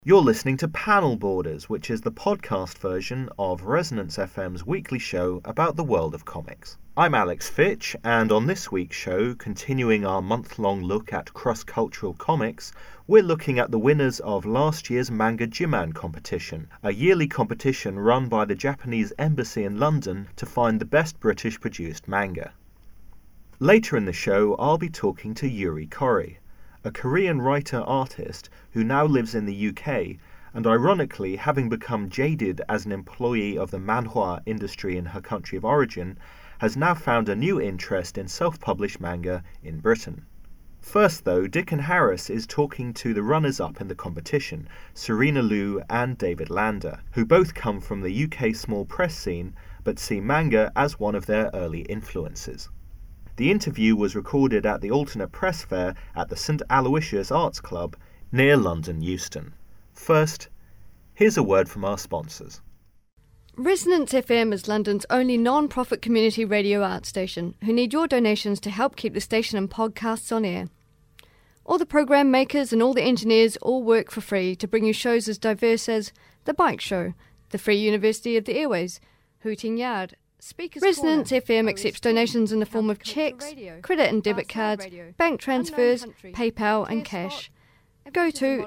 You're listening to Panel Borders, which is the podcast version of Resonance FM's weekly show about the world of comics. I'm Alex Fitch, and on this week's show, continuing our month-long look at cross-cultural comics, we're looking at the winners of last year's Manga Jiman competition, a yearly competition run by the Japanese Embassy in London to find the best British-produced manga. Later in the show, I'll be talking to Yuri Kori, a Korean writer-artist who now lives in the UK and ironically, having become jaded as an employee of the manhwa industry in her country of origin, has now found a new interest in self-published manga in Britain. First though, Dickon Harris is talking to the runners-up in the competition, Serena Liu and David Lander, who both come from the UK small press scene but see manga as one of their early influences. The interview was recorded at the Alternate Press Fair at the St Aloysius Arts Club near London Euston. First, here's a word from our sponsors. Resonance FM is London's only non-profit community radio art station who need your donations to help keep the station and podcasts on air. All the programme makers and all the engineers all work for free to bring you shows as diverse as The Bike Show, The Free University of the Airways, Hooting Yard, Resonance FM accepts donations in the form of cheques, credit and debit cards, bank transfers, PayPal and cash. Go to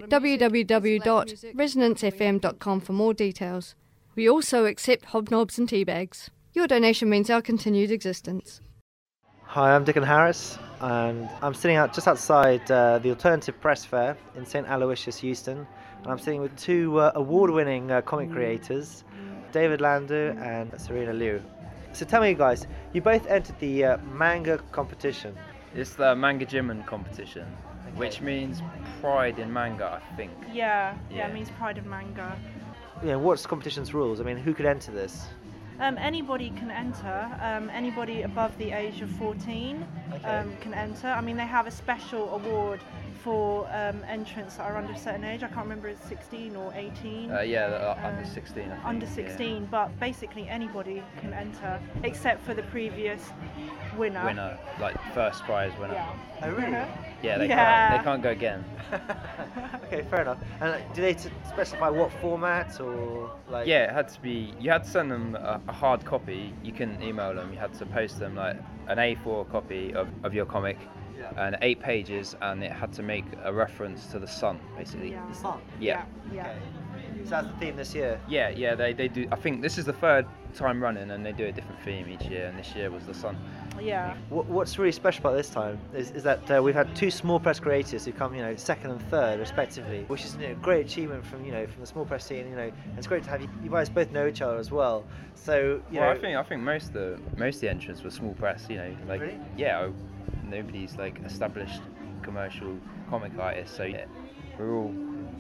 www.resonancefm.com for more details. We also accept hobnobs and tea bags. Your donation means our continued existence. Hi, I'm Dickon Harris, and I'm sitting just outside the Alternative Press Fair in St Aloysius, Euston, and I'm sitting with two award-winning comic creators, David Lander and Serena Liu. So tell me, guys, you both entered the manga competition. It's the Manga Jiman competition, which means pride in manga, I think. Yeah, it means pride in manga. What's the competition's rules? I mean, who could enter this? Anybody can enter. Anybody above the age of 14 can enter. I mean, they have a special award for entrants that are under a certain age. I can't remember if it's 16 or 18. Under 16, I think. Under 16, yeah. But basically anybody can enter, except for the previous winner. Like first prize winner. Yeah. Oh, really? Yeah, they can't go again. Okay, fair enough. And do they specify what format or like? Yeah, it had to be. You had to send them a hard copy. You couldn't email them. You had to post them like an A4 copy of your comic. And 8 pages, and it had to make a reference to the sun, basically. Yeah. The sun? Yeah. Okay. So that's the theme this year? Yeah, they do. I think this is the third time running, and they do a different theme each year, and this year was the sun. Yeah. What's really special about this time is that we've had two small press creators who come, second and third respectively, which is a great achievement from the small press scene, and it's great to have you guys both know each other as well. So I think most of the entrants were small press. Really? Yeah. Nobody's like established commercial comic artists, so we're all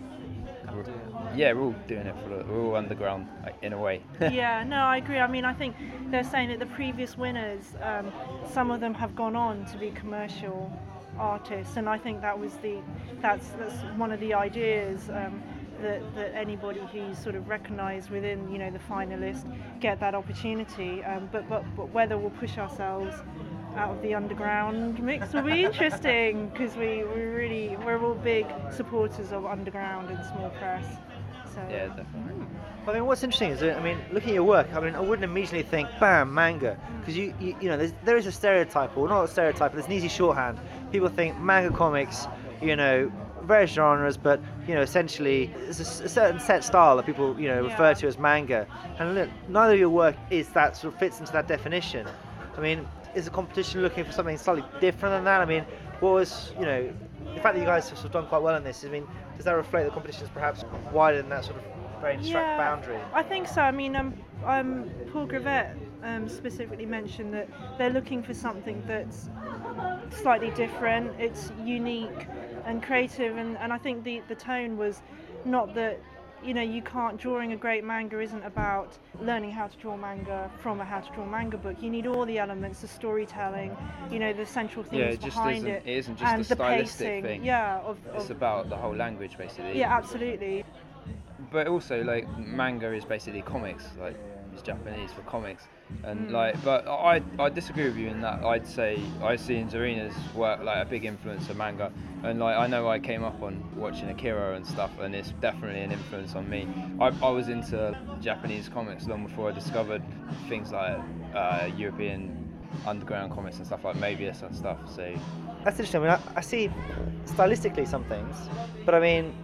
doing it we're all underground, like, in a way. Yeah, no, I agree. I mean, I think they're saying that the previous winners, some of them have gone on to be commercial artists, and I think that's one of the ideas. That anybody who's sort of recognised within the finalists get that opportunity, but whether we'll push ourselves out of the underground mix will be interesting, because we're all big supporters of underground and small press. So. Yeah, definitely. I mean, what's interesting is, looking at your work, I wouldn't immediately think, bam, manga, because there is a stereotype, or not a stereotype, but there's an easy shorthand. People think manga comics, various genres, but essentially there's a certain set style that people refer to as manga, and look, neither of your work is that sort of fits into that definition. I mean, is the competition looking for something slightly different than that? I mean, what was the fact that you guys have sort of done quite well in this? I mean, does that reflect the competition is perhaps wider than that sort of very abstract boundary? I think so. I mean, Paul Gravett specifically mentioned that they're looking for something that's slightly different. It's unique and creative, and I think the tone was not that you can't. Drawing a great manga isn't about learning how to draw manga from a how to draw manga book. You need all the elements, the storytelling, the central themes behind it. It isn't just and a stylistic pacing, thing. Yeah, it's about the whole language, basically. Yeah, absolutely. But also, like, manga is basically comics, like it's Japanese for comics. And but I disagree with you in that. I'd say I see in Zarina's work like a big influence of manga, and like I know I came up on watching Akira and stuff, and it's definitely an influence on me. I was into Japanese comics long before I discovered things like European underground comics and stuff like Moebius and stuff. So That's interesting. I mean, I see stylistically some things, but I mean,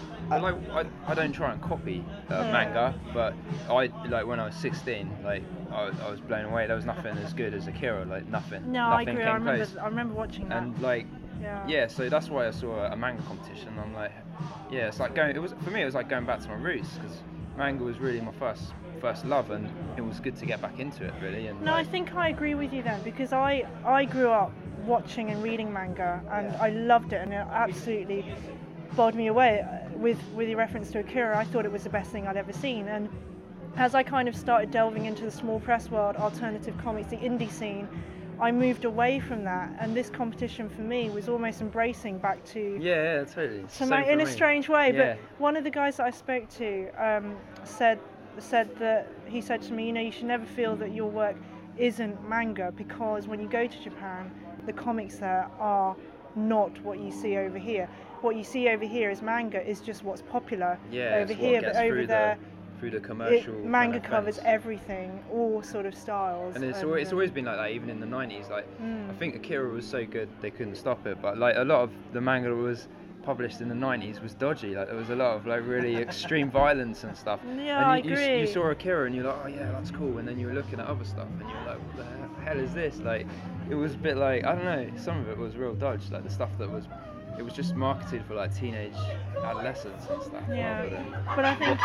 I don't try and copy manga, but I like when I was 16, like I was blown away. There was nothing as good as Akira, like nothing. No, nothing I agree. came close. I remember watching that. And like, yeah, so that's why I saw a manga competition. I'm like, yeah, it's like going. It was for me. It was like going back to my roots because manga was really my first love, and it was good to get back into it, really. And no, I think I agree with you then, because I grew up watching and reading manga, and I loved it, and it absolutely bowled me away. With your reference to Akira, I thought it was the best thing I'd ever seen. And as I kind of started delving into the small press world, alternative comics, the indie scene, I moved away from that, and this competition for me was almost embracing back to yeah, totally. In a strange way. Yeah. But one of the guys that I spoke to said that he said to me, you know, you should never feel that your work isn't manga, because when you go to Japan, the comics there are not what you see over here. What you see over here is manga is just what's popular over here, but over there through the commercial manga covers everything, all sort of styles. And it's always been like that, even in the 90s. Like I think Akira was so good they couldn't stop it, but like a lot of the manga that was published in the 90s was dodgy. Like there was a lot of like really extreme violence and stuff. Yeah, and I agree. You saw Akira and you're like, oh yeah, that's cool. And then you were looking at other stuff and you're like, what the hell is this? Like it was a bit like, I don't know, some of it was real dodge. Like the stuff that was, it was just marketed for like teenage adolescents and stuff. Yeah, rather than... but I think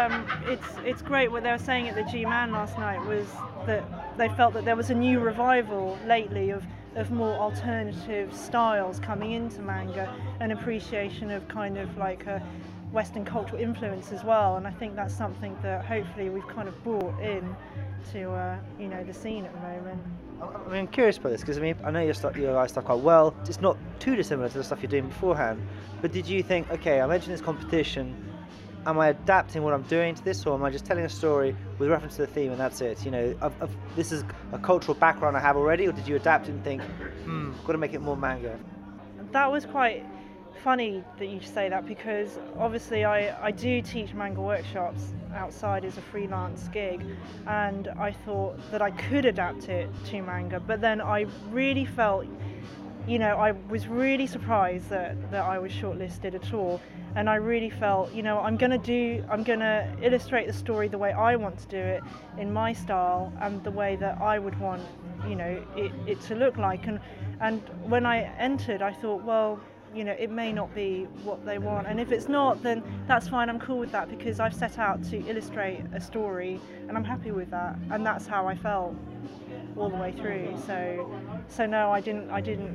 it's great. What they were saying at the G-Man last night was that they felt that there was a new revival lately of more alternative styles coming into manga, an appreciation of kind of like a Western cultural influence as well. And I think that's something that hopefully we've kind of brought in to you know, the scene at the moment. I mean, I'm curious about this because I mean, I know your guys' stuff quite well. It's not too dissimilar to the stuff you're doing beforehand. But did you think, okay, I mentioned this competition. Am I adapting what I'm doing to this, or am I just telling a story with reference to the theme and that's it? You know, this is a cultural background I have already, or did you adapt it and think, got to make it more manga? That was quite funny that you say that, because obviously I do teach manga workshops outside as a freelance gig, and I thought that I could adapt it to manga, but then I really felt, you know, I was really surprised that I was shortlisted at all, and I really felt, you know, I'm gonna illustrate the story the way I want to do it, in my style and the way that I would want, you know, it to look like. And when I entered, I thought, well, you know, it may not be what they want, and if it's not, then that's fine. I'm cool with that, because I've set out to illustrate a story and I'm happy with that, and that's how I felt all the way through. So no, I didn't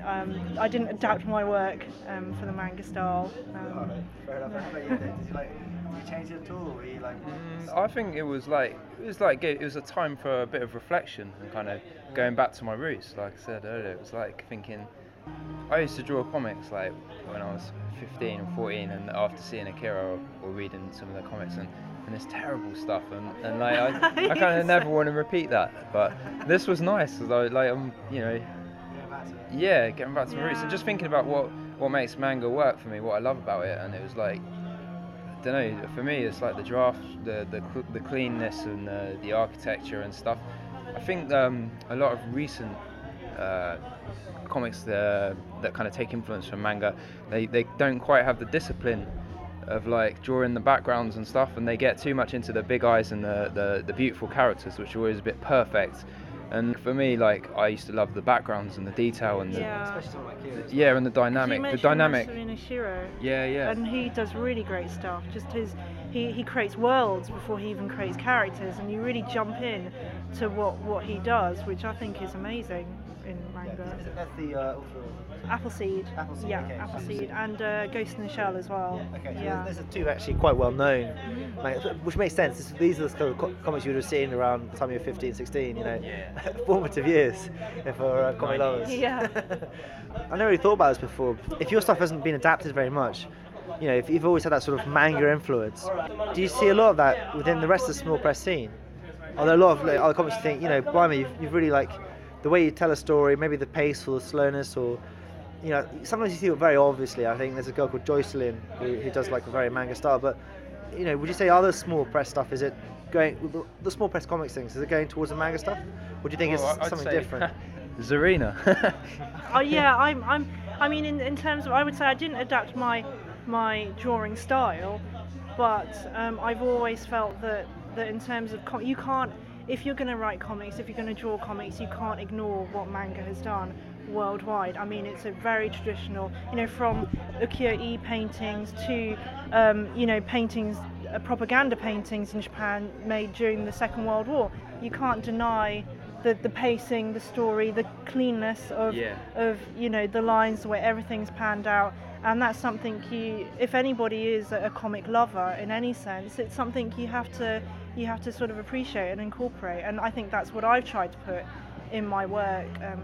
adapt my work for the manga style. Fair enough. Did you change it at all? Or were you like? I think it was a time for a bit of reflection and kind of going back to my roots. Like I said earlier, it was like thinking. I used to draw comics like when I was 15 or 14, and after seeing Akira or reading some of the comics and it's terrible stuff, and like I kind of never want to repeat that. But this was nice, because I'm you know, getting back to my roots and just thinking about what makes manga work for me, what I love about it. And it was like, I don't know, for me it's like the draft, the cleanness and the architecture and stuff. I think a lot of recent comics that kind of take influence from manga, they don't quite have the discipline of like drawing the backgrounds and stuff, and they get too much into the big eyes and the beautiful characters, which are always a bit perfect. And for me, like, I used to love the backgrounds and the detail and especially something like Akira. Yeah, and the dynamic. Masahiro Shiro. Yeah. And he does really great stuff. Just he creates worlds before he even creates characters, and you really jump in to what he does, which I think is amazing in manga. That's the Appleseed. Yeah, okay. Appleseed, and Ghost in the Shell as well. Okay, so yeah. there's two actually quite well known, which makes sense. These are the kind of comics you would have seen around the time you were 15, 16, you know, formative years for comic lovers. Yeah. I never really thought about this before. If your stuff hasn't been adapted very much, you know, if you've always had that sort of manga influence, do you see a lot of that within the rest of the small press scene? Although a lot of other comics you think, blimey, you've really like the way you tell a story, maybe the pace or the slowness, or sometimes you see it very obviously. I think there's a girl called Joycelyn who does like a very manga style, but would you say other small press stuff, is it going, the small press comics things, is it going towards the manga stuff, or do you think it's something different? Zarina. Oh yeah, I mean in terms of, I would say I didn't adapt my drawing style, but I've always felt that in terms of you can't, if you're going to write comics, if you're going to draw comics, you can't ignore what manga has done worldwide. I mean, it's a very traditional, from ukiyo-e paintings to paintings, propaganda paintings in Japan made during the Second World War. You can't deny the pacing, the story, the cleanness of the lines, the way everything's panned out. And that's something if anybody is a comic lover in any sense, it's something you have to sort of appreciate and incorporate. And I think that's what I've tried to put in my work.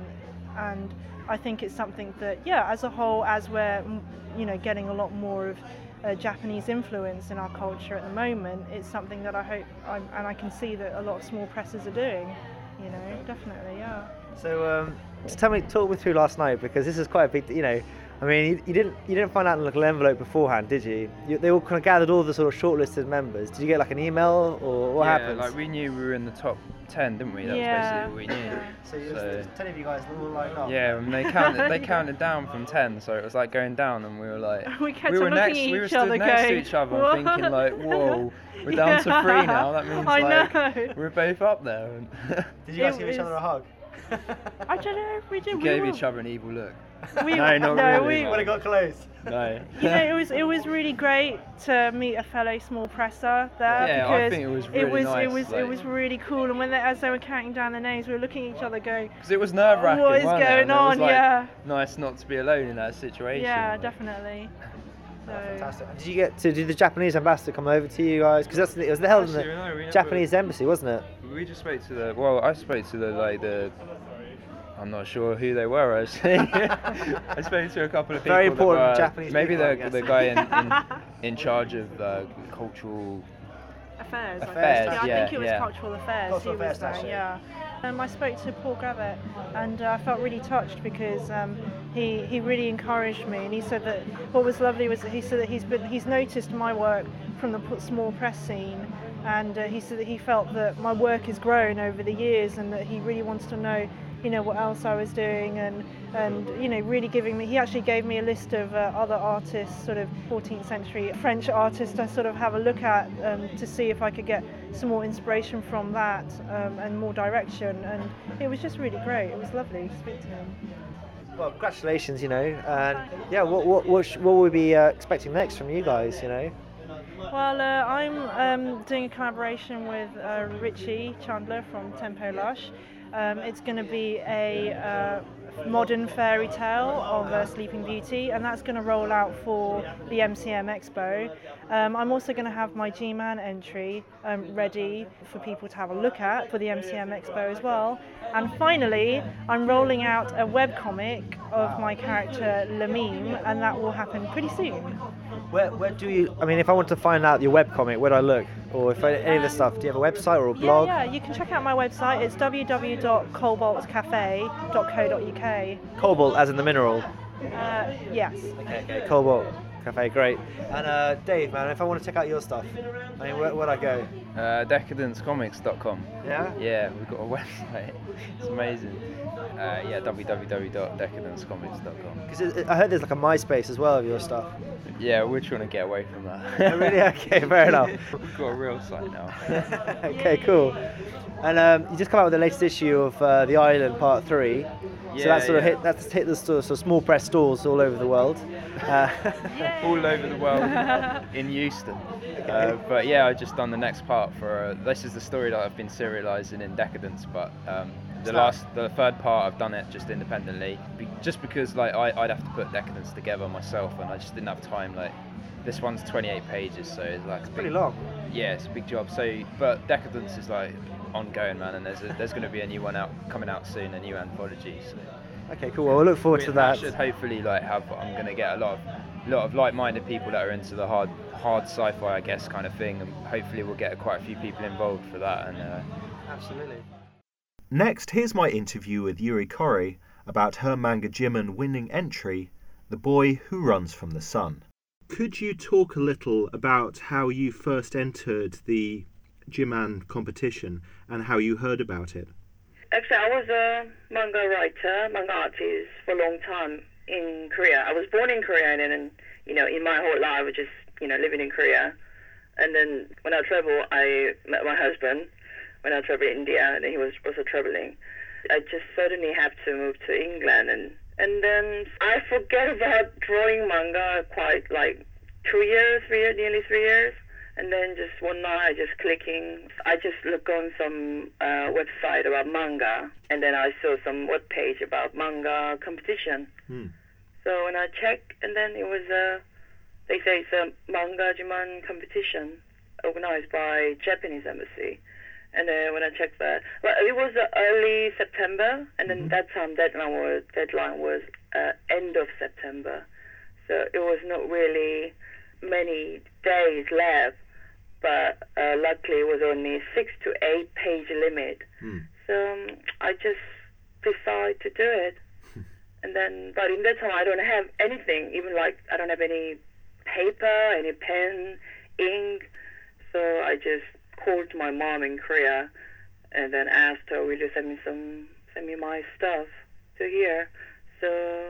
And I think it's something that, as a whole, as we're getting a lot more of Japanese influence in our culture at the moment, it's something that I hope and I can see that a lot of small presses are doing. Definitely, yeah. So, talk me through last night, because this is quite a big, I mean, you didn't find out in a little envelope beforehand, did you? They all kind of gathered all the sort of shortlisted members. Did you get like an email, or what happened? Yeah, like we knew we were in the top 10, didn't we? That was basically what we knew. So 10 of you guys all lined up. Yeah, and they counted down from 10, so it was like going down, and we were like, we were stood next to each other, and thinking like, whoa, we're down to 3 now. That means we're both up there. Did you guys give each other a hug? I don't know if we did. We gave each other an evil look. No, not really. When it got close. No. It was really great to meet a fellow small presser there. Yeah, because I think it was really nice. It was really cool, and as they were counting down the names, we were looking at each other going, because it was nerve-wracking. What is going on? Nice not to be alone in that situation. Yeah, definitely. So. Fantastic. Did you get to do the Japanese ambassador come over to you guys? Because it was held in the Japanese embassy, wasn't it? We just spoke to I spoke to the I'm not sure who they were actually. I spoke to a couple of people. Very important Japanese maybe people, the guy in charge of cultural affairs. Yeah, I think it was cultural affairs. Cultural affairs, yeah. I spoke to Paul Gravitt, and I felt really touched because he really encouraged me, and he said that what was lovely was that he said that he's noticed my work from the small press scene, and he said that he felt that my work has grown over the years, and that he really wants to know what else I was doing, and really he actually gave me a list of other artists, sort of 14th century French artists to sort of have a look at, to see if I could get some more inspiration from that, and more direction, and it was just really great. It was lovely to speak to him. Well, congratulations, and what will we be expecting next from you guys, Well, I'm doing a collaboration with Richie Chandler from Tempo Lush. It's going to be a modern fairy tale of Sleeping Beauty, and that's going to roll out for the MCM Expo. I'm also going to have my G-Man entry ready for people to have a look at for the MCM Expo as well. And finally, I'm rolling out a webcomic of my character Lamim, and that will happen pretty soon. Where do you, if I want to find out your webcomic, where do I look? Or if any of this stuff, do you have a website or a blog? Yeah, you can check out my website. It's www.cobaltcafe.co.uk. Cobalt as in the mineral? Yes. Okay, Cobalt Cafe, great. And Dave, man, if I want to check out your stuff, where'd I go? Decadencecomics.com. Yeah? Yeah, we've got a website. It's amazing. www.decadencecomics.com. Because I heard there's like a MySpace as well of your stuff. Yeah, we're trying to get away from that. Oh, really? Okay, fair enough. We've got a real site now. Okay, cool. And you just come out with the latest issue of The Island Part 3. So that's hit the sort of small press stores all over the world. All over the world in Euston. Okay. But yeah, I've just done the next part for. This is the story that I've been serialising in Decadence, but the third part I've done it just independently, just because I'd have to put Decadence together myself, and I just didn't have time. This one's 28 pages, so it's pretty long. Yeah, it's a big job. So, but Decadence is ongoing, man, and there's going to be a new one coming out soon, a new anthology. So. Okay, cool. Well, we'll look forward to that. I should hopefully I'm going to get a lot of a lot of like-minded people that are into the hard sci-fi, I guess, kind of thing, and hopefully we'll get quite a few people involved for that. And Absolutely. Next, here's my interview with Yuri Kori about her manga Jiman winning entry, The Boy Who Runs from the Sun. Could you talk a little about how you first entered the Jiman competition and how you heard about it? Actually, I was a manga writer, manga artist for a long time in Korea. I was born in Korea, and then, in my whole life, I was just, living in Korea. And then when I traveled, I met my husband when I traveled to India, and he was also traveling. I just suddenly had to move to England, and then I forget about drawing manga quite like 2 years, nearly 3 years. And then just one night, I just looked on some website about manga, and then I saw some web page about manga competition. So when I checked, and then it was they say it's a manga Jiman competition organized by Japanese embassy. And then when I checked that, well, it was early September, and then that time deadline was end of September. So it was not really many days left. But luckily it was only 6 to 8 page limit. So I just decided to do it. And then, but in that time I don't have anything, even like I don't have any paper, any pen, ink. So I just called my mom in Korea and then asked her, will you send me my stuff to here? So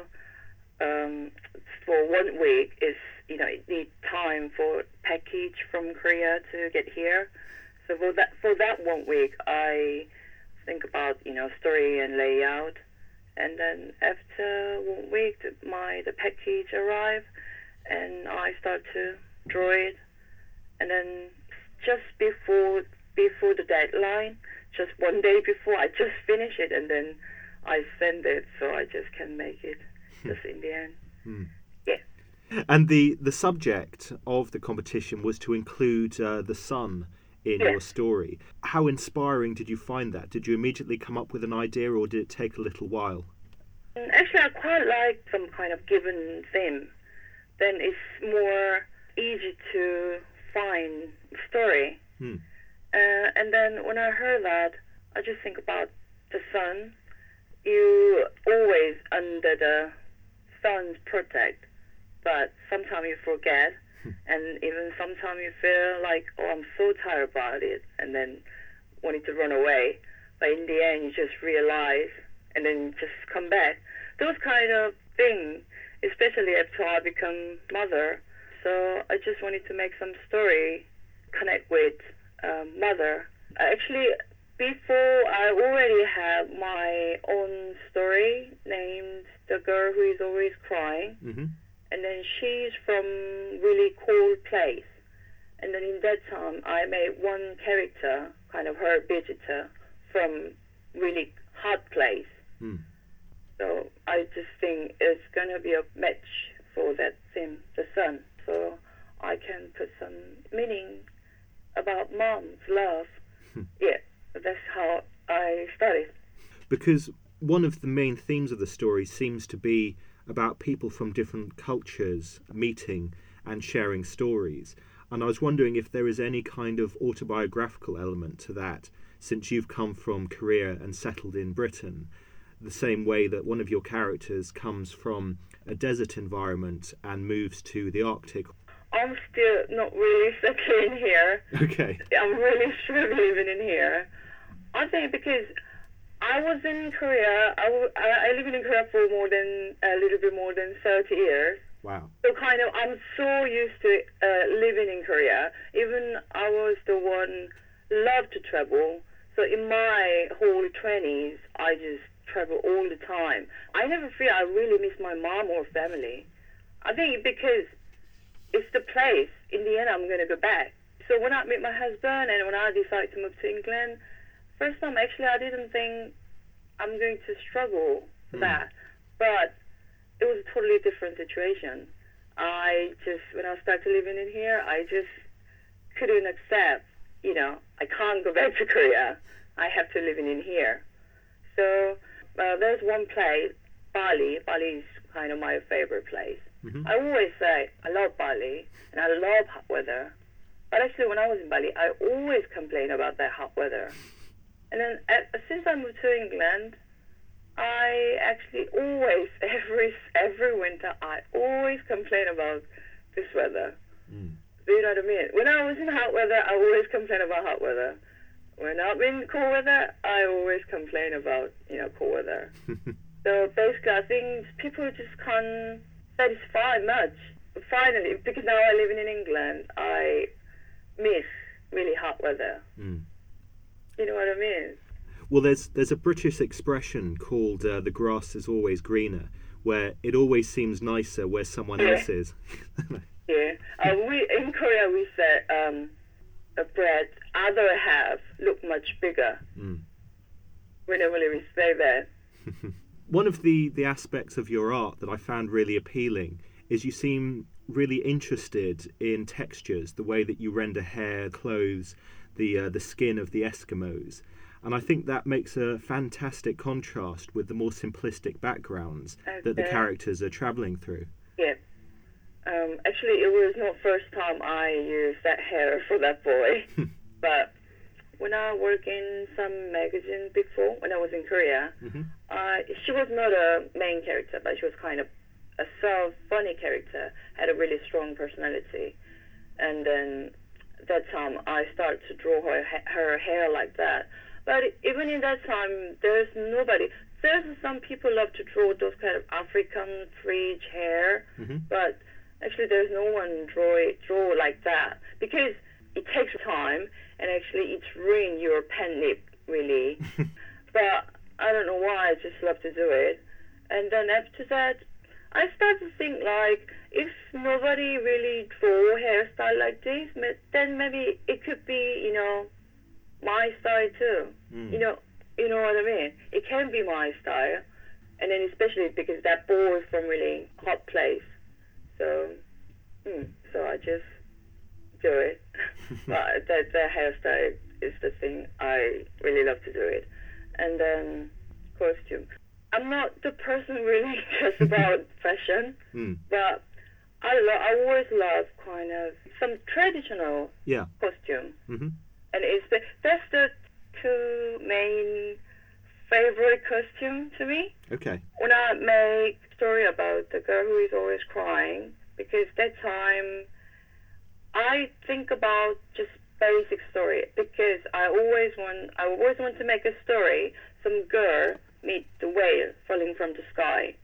for 1 week is, it needs time for package from Korea to get here. So for that 1 week, I think about, story and layout. And then after 1 week, the package arrived, and I start to draw it. And then just before the deadline, just 1 day before, I just finish it, and then I send it, so I just can make it just in the end. Yeah. And the subject of the competition was to include the sun in your story. How inspiring did you find that? Did you immediately come up with an idea, or did it take a little while? Actually, I quite like some kind of given theme. Then it's more easy to find story. And then when I heard that, I just think about the sun. You always under the sun's protect, but sometimes you forget, and even sometimes you feel like, oh, I'm so tired about it, and then wanted to run away. But in the end, you just realize, and then just come back. Those kind of things, especially after I become mother. So I just wanted to make some story, connect with mother. Actually, before I already had my own story named The Girl Who Is Always Crying. And then she's from really cold place. And then in that time, I made one character, kind of her visitor, from really hot place. So I just think it's going to be a match for that theme, the sun. So I can put some meaning about mom's love. Yeah, that's how I started. Because one of the main themes of the story seems to be about people from different cultures meeting and sharing stories. And I was wondering if there is any kind of autobiographical element to that, since you've come from Korea and settled in Britain, the same way that one of your characters comes from a desert environment and moves to the Arctic. I'm still not really settling here. Okay. I'm really struggling living in here. I think because I was in Korea, I lived in Korea for a little bit more than 30 years. Wow. So kind of, I'm so used to living in Korea. Even I was the one loved to travel. So in my whole 20s, I just travel all the time. I never feel I really miss my mom or family. I think because it's the place. In the end, I'm going to go back. So when I met my husband and when I decided to move to England, first time actually I didn't think I'm going to struggle for that. But it was a totally different situation. When I started living in here, I just couldn't accept, I can't go back to Korea. I have to live in here. So there's one place, Bali. Bali is kind of my favorite place. I always say I love Bali and I love hot weather. But actually, when I was in Bali, I always complain about that hot weather. And then since I moved to England, I actually always, every winter, I always complain about this weather. Do you know what I mean? When I was in hot weather, I always complain about hot weather. When I'm in cold weather, I always complain about, cold weather. So basically, I think people just can't satisfy much. Finally, because now I live in England, I miss really hot weather. You know what I mean? Well, there's a British expression called the grass is always greener, where it always seems nicer where someone else is. Yeah. In Korea, we say a bread other half look much bigger. We normally say that. One of the aspects of your art that I found really appealing is you seem really interested in textures, the way that you render hair, clothes, the skin of the Eskimos. And I think that makes a fantastic contrast with the more simplistic backgrounds that the characters are travelling through. Yeah. Actually, it was not first time I used that hair for that boy. But when I worked in some magazine before, when I was in Korea, she was not a main character, but she was kind of a so funny character, had a really strong personality. And then that time I started to draw her hair like that. But even in that time, there's nobody. There's some people love to draw those kind of African fringe hair, but actually there's no one draw like that, because it takes time and actually it's ruin your pen nib really. But I don't know why, I just love to do it. And then after that, I started to think like, if nobody really draw hairstyle like this, then maybe it could be, my style too. You know what I mean? It can be my style, and then especially because that boy is from really hot place. So I just do it. But the hairstyle is the thing I really love to do it. And then costume. I'm not the person really just about fashion, but I always love kind of some traditional costume. And that's the two main favorite costume to me. Okay. When I make a story about the girl who is always crying, because that time I think about just basic story, because I always want to make a story, some girl meet the whale falling from the sky.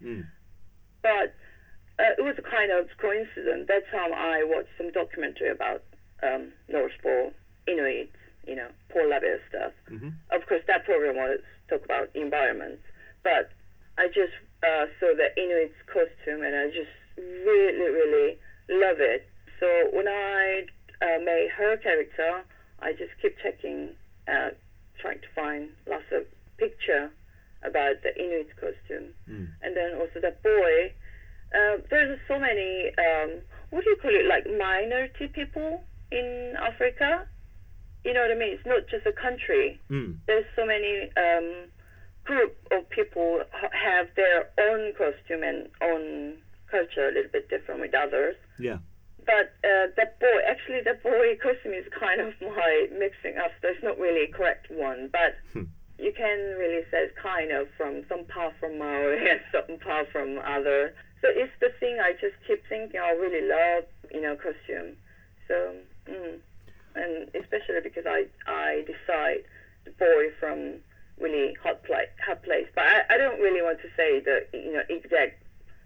But it was a kind of coincidence. That time I watched some documentary about North Pole, Inuits, polar bear stuff. Of course, that program was talk about environment, but I just saw the Inuits costume and I just really, really love it. So when I made her character, I just keep checking, trying to find lots of picture about the Inuit costume. And then also the boy, there's so many, what do you call it, like minority people in Africa. You know what I mean? It's not just a country. There's so many group of people have their own costume and own culture, a little bit different with others. Yeah. But the boy costume is kind of my mixing up. There's not really a correct one, but you can really say it's kind of from some part from Maori and some part from other. So it's the thing I just keep thinking I really love, costume. So, and especially because I decide the boy from really hot place. But I don't really want to say the exact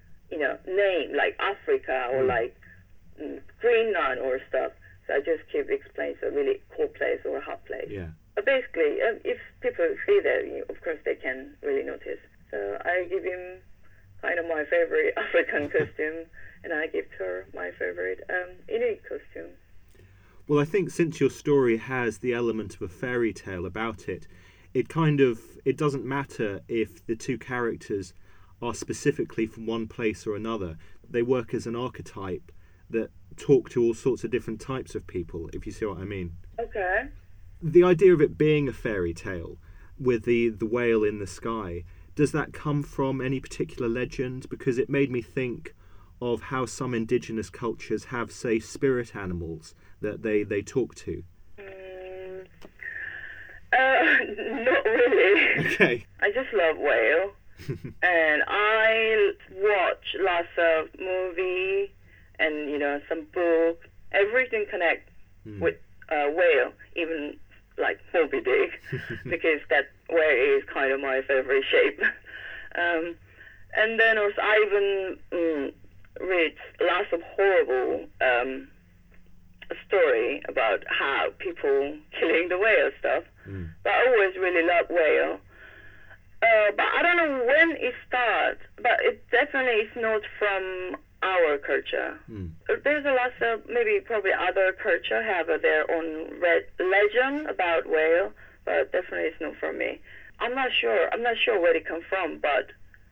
name like Africa or like Greenland or stuff. So I just keep explaining a really cool place or a hot place. Yeah. But basically, if people see that, of course they can really notice. So I give him kind of my favorite African costume, and I give her my favorite Inuit costume. Well, I think since your story has the element of a fairy tale about it, it doesn't matter if the two characters are specifically from one place or another. They work as an archetype that talk to all sorts of different types of people, if you see what I mean. Okay. The idea of it being a fairy tale with the whale in the sky, does that come from any particular legend? Because it made me think of how some indigenous cultures have, say, spirit animals that they talk to? Not really. Okay. I just love whale. And I watch lots of movie and, some book. Everything connect with whale, even like Moby Dick, because that whale is kind of my favorite shape. And then also I even read lots of horrible story about how people killing the whale stuff. But I always really love whale. But I don't know when it starts, but it definitely is not from our culture. There's a lot of, probably other culture have their own legend about whale, but definitely it's not from me. I'm not sure where it comes from, but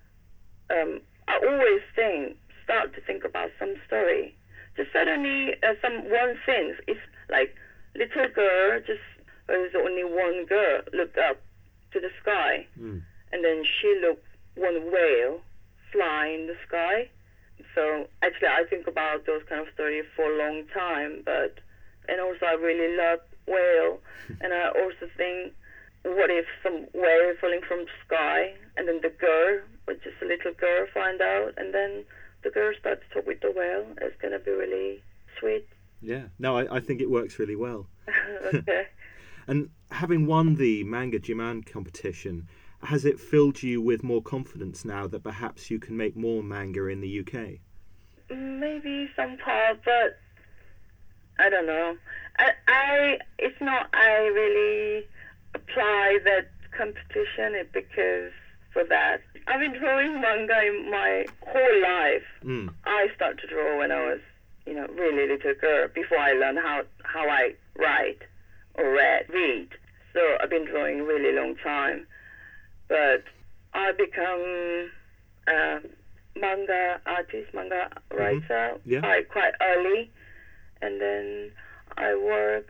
I always start to think about some story. Just suddenly, one scene, it's like little girl, there's only one girl looked up to the sky, and then she looked one whale fly in the sky. So actually, I think about those kind of stories for a long time. And also, I really love whale, and I also think, what if some whale falling from the sky, and then the girl, or just a little girl, find out, and then the girl starts to talk with the whale? It's gonna be really sweet. Yeah. No, I think it works really well. Okay. And having won the Manga Jiman competition, has it filled you with more confidence now that perhaps you can make more manga in the UK? Maybe some part, but I don't know. It's not I really apply that competition because for that. I've been drawing manga in my whole life. I started to draw when I was, really little girl, before I learned how I write or read. So I've been drawing a really long time. But I become a manga artist, manga writer quite early. And then I work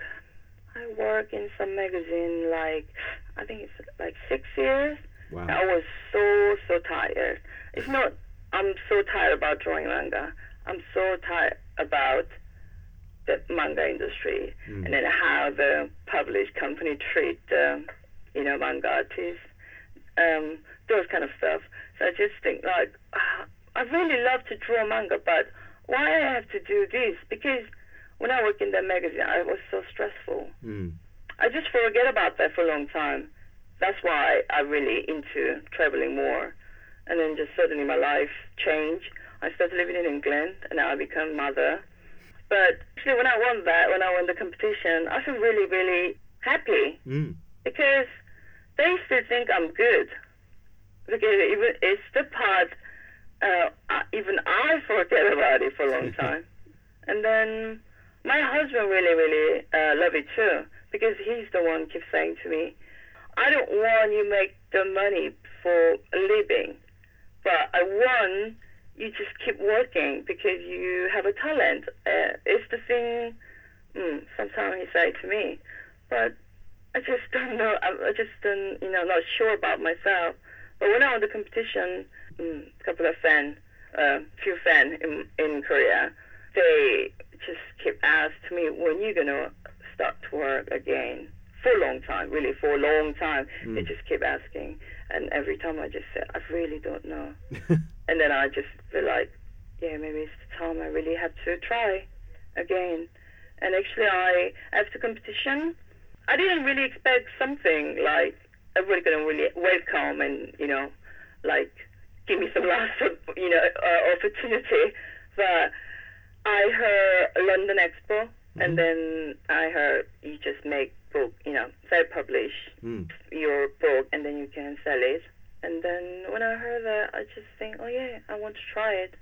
in some magazine, I think it's like 6 years. Wow. I was so tired. It's not I'm so tired about drawing manga. I'm so tired about the manga industry and then how the published company treat manga artists, those kind of stuff. So I just think I really love to draw manga, but why I have to do this? Because when I work in that magazine, I was so stressful. I just forget about that for a long time. That's why I'm really into traveling more. And then just suddenly my life changed. I started living in England, and now I become mother. But actually, when I won the competition, I feel really, really happy because they still think I'm good. Because even it's the part, even I forget about it for a long time. And then my husband really, really love it too, because he's the one keeps saying to me, I don't want you make the money for a living, but I want you just keep working because you have a talent. It's the thing sometimes he say to me, but I just don't know. I just don't, not sure about myself. But when I won the competition, a couple of few fans in Korea, they just keep asking me, when you gonna start to work again? For a long time, really, for a long time. They just keep asking. And every time I just say, I really don't know. And then I just feel like, yeah, maybe it's the time I really have to try again. And actually, after the competition, I didn't really expect something like everybody gonna really welcome and, give me some last, opportunity. But I heard London Expo, and then I heard you just make book, self-publish your book, and then you can sell it. And then when I heard that, I just think, oh yeah, I want to try it.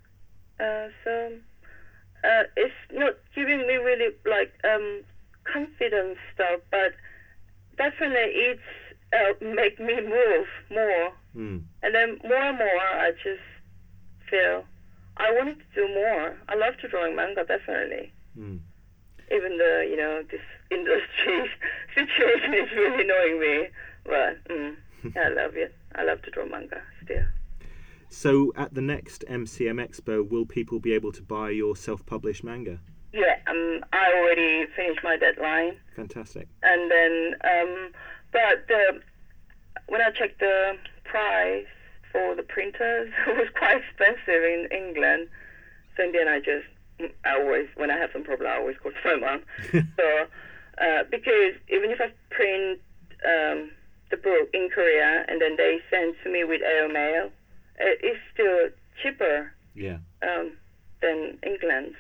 So it's not giving me really confidence stuff, but definitely it's make me move more. And then more and more, I just feel I wanted to do more. I love to drawing manga, definitely. Even though, this industry situation is really annoying me, but I love it. I love to draw manga still. So at the next MCM Expo, will people be able to buy your self-published manga? Yeah, I already finished my deadline. Fantastic. And then, but when I checked the price for the printers, it was quite expensive in England. So in the end, when I have some problem, I always call my mom. So, because even if I print the book in Korea and then they send to me with air mail, it's still cheaper than England.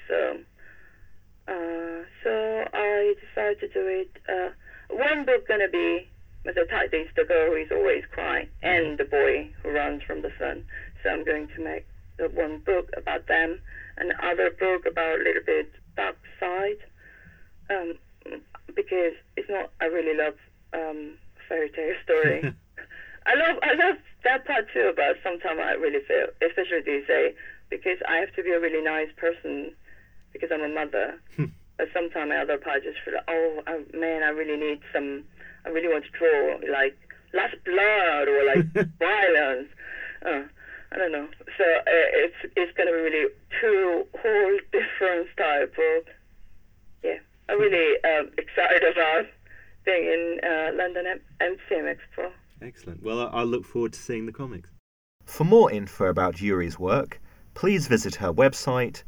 So I decided to do it. One book gonna be, the title is The Girl Who Is Always Crying and The Boy Who Runs from the Sun. So I'm going to make the one book about them, and other book about a little bit dark side, because it's not. I really love fairy tale story. I love that part too, but sometimes I really feel, especially these days, because I have to be a really nice person because I'm a mother. But sometimes other parts just feel like, man, I really want to draw like last blood or like violence. I don't know. So it's going to be really two whole different style book. Yeah, I'm really excited about being in London MCM Expo. Excellent. Well, I'll look forward to seeing the comics. For more info about Yuri's work, please visit her website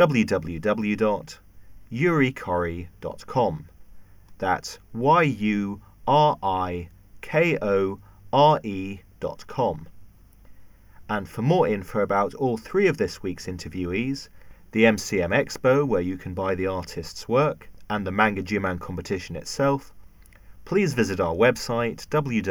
www.yurikore.com. That's YURIKORE.com. And for more info about all three of this week's interviewees, the MCM Expo, where you can buy the artist's work, and the Manga Jiman competition itself, please visit our website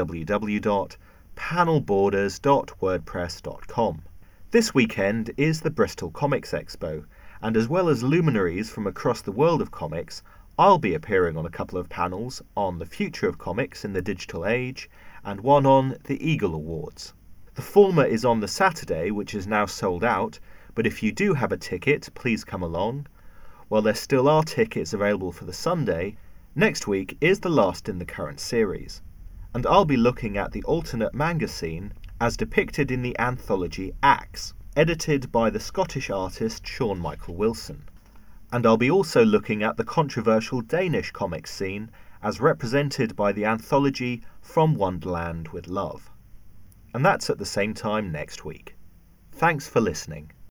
www.panelborders.wordpress.com. This weekend is the Bristol Comics Expo, and as well as luminaries from across the world of comics, I'll be appearing on a couple of panels on the future of comics in the digital age, and one on the Eagle Awards. The former is on the Saturday, which is now sold out, but if you do have a ticket, please come along. While there still are tickets available for the Sunday, next week is the last in the current series, and I'll be looking at the alternate manga scene as depicted in the anthology Axe, edited by the Scottish artist Sean Michael Wilson. And I'll be also looking at the controversial Danish comic scene as represented by the anthology From Wonderland with Love. And that's at the same time next week. Thanks for listening.